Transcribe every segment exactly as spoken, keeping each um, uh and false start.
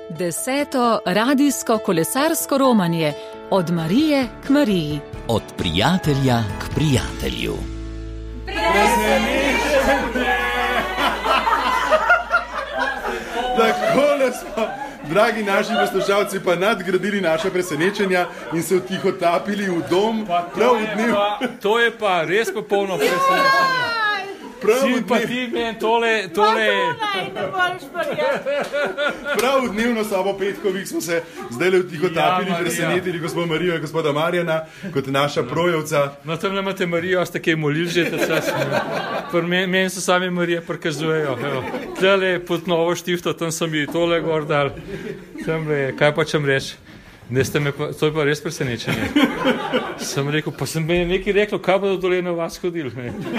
Deseto radijsko kolesarsko romanje od Marije k Mariji. Od prijatelja k prijatelju. Presenečenje! Takole smo, dragi naši poslušalci, pa nadgradili naše presenečenja in se vtihotapili v dom. Prav v dnev. To je pa res popolno presenečenje. Si pa ti meni tole, tole... Prav v dnevno sobo Petkovih smo se zdaj le vtihotapili, ja, presenetili gospod Marijo in gospoda Marjana, kot naša projevca. No, tam ne imate Marijo, ste kaj molili že ta čas. Meni men so sami Marije prikazujejo. Tlele pod Novo Štifto, tam so mi tole gor dal. Tamle, kaj pa čem reči? Ne, ste me pa, to je pa res presenečenje. Sem rekel, pa sem meni nekaj rekel, kaj bodo dole na vas hodili.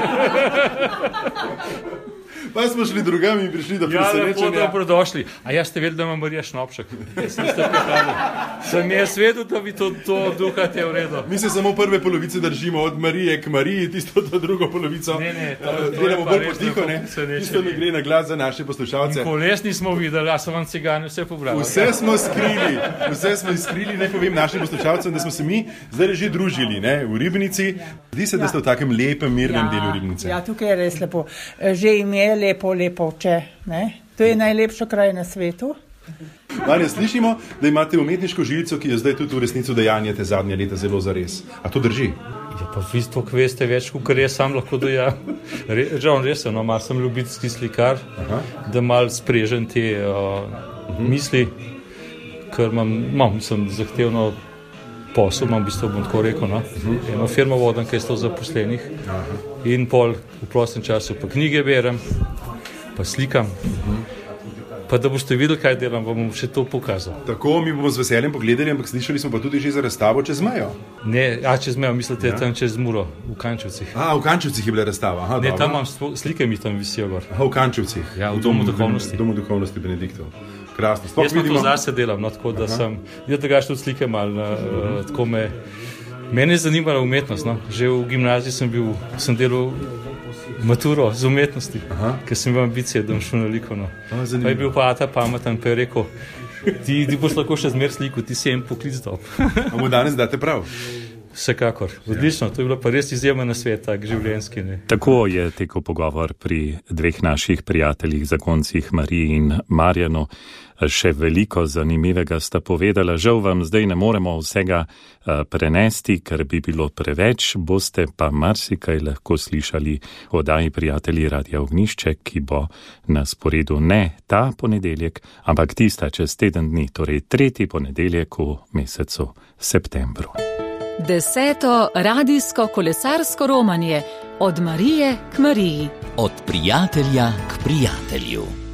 Pa smo šli drugam in prišli do presenečenja. Ja, lepo, dobrodošli. A ja ste vedeli, da ima Marija šnopšek? Sem ste prihali. Sem jaz vedel, da vi to, to duhate v redu. Mi se samo prve polovice držimo od Marije k Mariji, tisto to drugo polovico. Ne, ne, to, to delamo je pa bolj res potiho, ne? Tisto ne gre na glas za naše poslušalce. Koles nismo videli, a so vam cigani vse pobrali. Vse smo skrili, vse smo skrili, ne povem našim poslušalcem, da smo se mi zdaj že družili, ne, v Ribnici. Zdi se, da ste v takem lepem, mirnem ja, delu Ribnice. Ja, tukaj je res lepo. Že ime je lepo, lepo, če, ne? To je najlepšo kraj na svetu. Marja, slišimo, da imate umetniško žilico, ki je zdaj tudi v resnico dejanjete zadnje leta zelo zares. A to drži? Ja, pa vi to veste več, kot jaz sam lahko dojam. Re, žal, res je, no, mar sem ljubiteljski slikar, aha, da mal sprežem te uh, uh-huh. misli, ker imam, imam sem zahtevno posel, imam v bistvu, bom tako rekel, no. Uh-huh. Eno firmo vodam, kaj je sto zaposlenih, aha, in pol v prostem času pa knjige berem, pa slikam. Uh-huh. Pa da boste videli, kaj delam, vam bom še to pokazal. Tako, mi bomo z veseljem pogledali, ampak slišali smo pa tudi že za razstavo Čez mejo. Ne, a čez mejo, mislite, ja, tam čez Muro, v Kančevcih. A, v Kančevcih je bila razstava. Aha, ne, dobro. tam imam slike, mi tam visijo gor. Aha, v Kančevcih. Ja, v Domu duhovnosti. V Domu duhovnosti Benediktov. Krasno. Jaz sem to zase delam, no, tako da aha. sem, ja, tega še tudi slike malo, uh, tako me, mene je zanimala umetnost, no. Že v gimnaziji sem bil, sem delal maturo z umetnosti, aha, ker sem imel ambicije, da bom šel na likovno. Pa je bil pa ta pameten, pa je rekel, ti, ti boš lahko še zmer sliku, ti si en poklic dob. A mu danes date prav? Vsekakor, odlično, to je bilo pa res izjemen nasvet, tak življenjski. Ne. Tako je tekel pogovor pri dveh naših prijateljih, zakoncih Mariji in Marjanu. Še veliko zanimivega sta povedala, žal vam zdaj ne moremo vsega uh, prenesti, ker bi bilo preveč, boste pa marsikaj lahko slišali v oddaji Prijatelji Radia Ognjišče, ki bo na sporedu ne ta ponedeljek, ampak tista čez teden dni, torej tretji ponedeljek v mesecu septembru. Deseto radijsko kolesarsko romanje od Marije k Mariji. Od prijatelja k prijatelju.